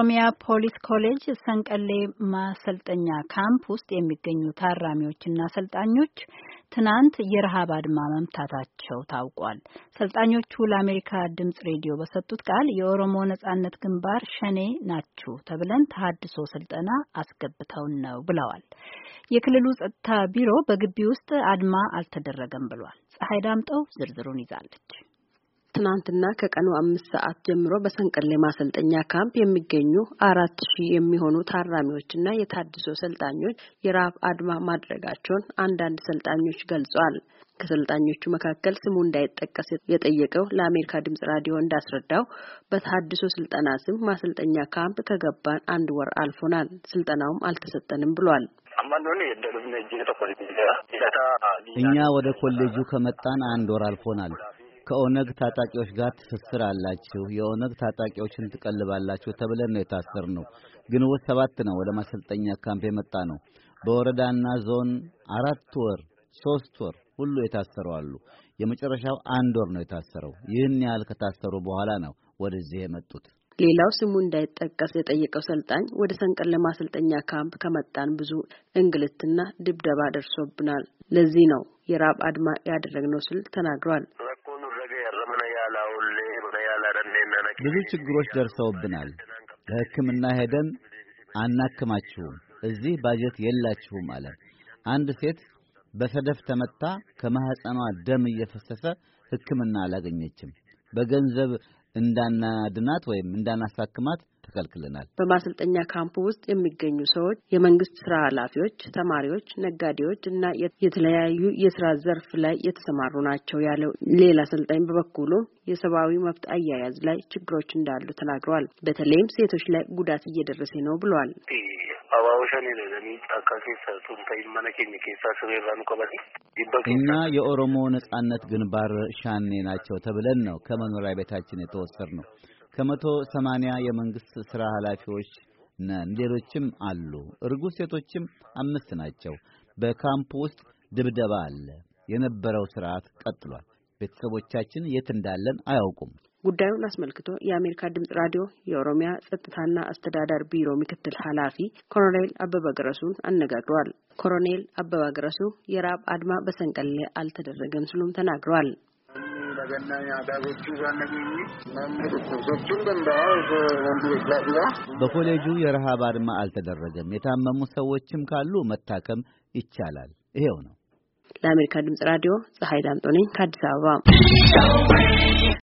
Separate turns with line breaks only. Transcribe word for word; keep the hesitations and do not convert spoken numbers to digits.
በኦሮሚያ ፖሊስ ኮሌጅ ሰንቀሌ ማሰልጠኛ ካምፕ ውስጥ የሚገኙ ታራሚዎችና ሰልጣኞች ትናንት የረሃብ አድማ መምታታቸው ታውቋል። ሰልጣኞቹ ለአሜሪካ ድምጽ ሬዲዮ በሰጡት ቃል የኦሮሞ ነጻነት ግንባር ሸኔ ናችሁ ተብለን ተሐድሶ ስልጠና አስገብተውን ነው ብለዋል። የክልሉ ጸጥታ ቢሮ በግቢ ውስጥ አድማ አልተደረገም ብሏል። ፀሐይ ዳምጠው ዝርዝሩን ይዛለች።
ትናንትና ከቀኑ አምስት ሰዓት ጀምሮ በሰንቀሌ ማሰልጠኛ ካምፕ የሚገኙ አራት ሺህ የሚሆኑ ታራሚዎችና የታድሶ ሰልጣኞች የረሃብ አድማ ማድረጋቸውን አንዳንድ ሰልጣኞች ገልጸዋል። ከሰልጣኞቹ መካከል ስሙ እንዳይጠቀስ የጠየቀው ለአሜሪካ ድምጽ ራዲዮ እንዳስረዳው በታድሶ ስልጠና ስም ማሰልጠኛ ካምፕ ከገባን አንድ ወር አልፎናል፣ ስልጠናውም አልተሰጠንም ብሏል።
እኛ ወደ ኮሌጁ ከመጣን አንድ ወር አልፎናል። ከኦነግ ታጣቂዎች ጋር ትስስር አላችሁ፣ የኦነግ ታጣቂዎችን ትቀልባላችሁ ተብለን ነው የታሰርነው። ግንቦት ሰባት ነው ወደ ማሰልጠኛ ካምፕ የመጣ ነው። በወረዳና ዞን አራት ወር ሶስት ወር ሁሉ የታሰሩ አሉ። የመጨረሻው አንድ ወር ነው የታሰረው። ይህን ያህል ከታሰሩ በኋላ ነው ወደዚህ የመጡት።
ሌላው ስሙ እንዳይጠቀስ የጠየቀው ሰልጣኝ ወደ ሰንቀሌ ማሰልጠኛ ካምፕ ከመጣን ብዙ እንግልትና ድብደባ ደርሶብናል፣ ለዚህ ነው የረሃብ አድማ ያደረግነው ሲል ተናግሯል።
ብዙ ችግሮች ደርሰውብናል። ለሕክምና ሄደን አናክማችሁም፣ እዚህ ባጀት የላችሁም አለ። አንድ ሴት በሰደፍ ተመታ ከማህፀኗ ደም እየፈሰሰ ሕክምና አላገኘችም። በገንዘብ እንዳናድናት ወይም እንዳናሳክማት ተከልክለናል።
በማሰልጠኛ ካምፕ ውስጥ የሚገኙ ሰዎች የመንግስት ስራ ኃላፊዎች፣ ተማሪዎች፣ ነጋዴዎች እና የተለያዩ የስራ ዘርፍ ላይ የተሰማሩ ናቸው ያለው ሌላ ሰልጣኝ በበኩሉ የሰብአዊ መብት አያያዝ ላይ ችግሮች እንዳሉ ተናግረዋል። በተለይም ሴቶች ላይ ጉዳት እየደረሰ ነው ብለዋል።
እኛ የኦሮሞ ነጻነት ግንባር ሻኔ ናቸው ተብለን ነው ከመኖሪያ ቤታችን የተወሰድነው። ከመቶ ሰማንያ የመንግስት ስራ ኃላፊዎች ነን፣ ሌሎችም አሉ። እርጉዝ ሴቶችም አምስት ናቸው። በካምፕ ውስጥ ድብደባ አለ። የነበረው ስርዓት ቀጥሏል። ቤተሰቦቻችን የት እንዳለን አያውቁም።
ጉዳዩን አስመልክቶ የአሜሪካ ድምጽ ራዲዮ የኦሮሚያ ጸጥታና አስተዳደር ቢሮ ምክትል ኃላፊ ኮሎኔል አበበ ገረሱን አነጋግሯል። ኮሎኔል አበበ ገረሱ የረሃብ አድማ በሰንቀሌ አልተደረገም ሲሉም ተናግረዋል።
በኮሌጁ የረሃብ አድማ አልተደረገም። የታመሙ ሰዎችም ካሉ መታከም ይቻላል። ይሄው ነው።
ለአሜሪካ ድምጽ ራዲዮ ፀሐይ ዳምጦ ነኝ ከአዲስ አበባ።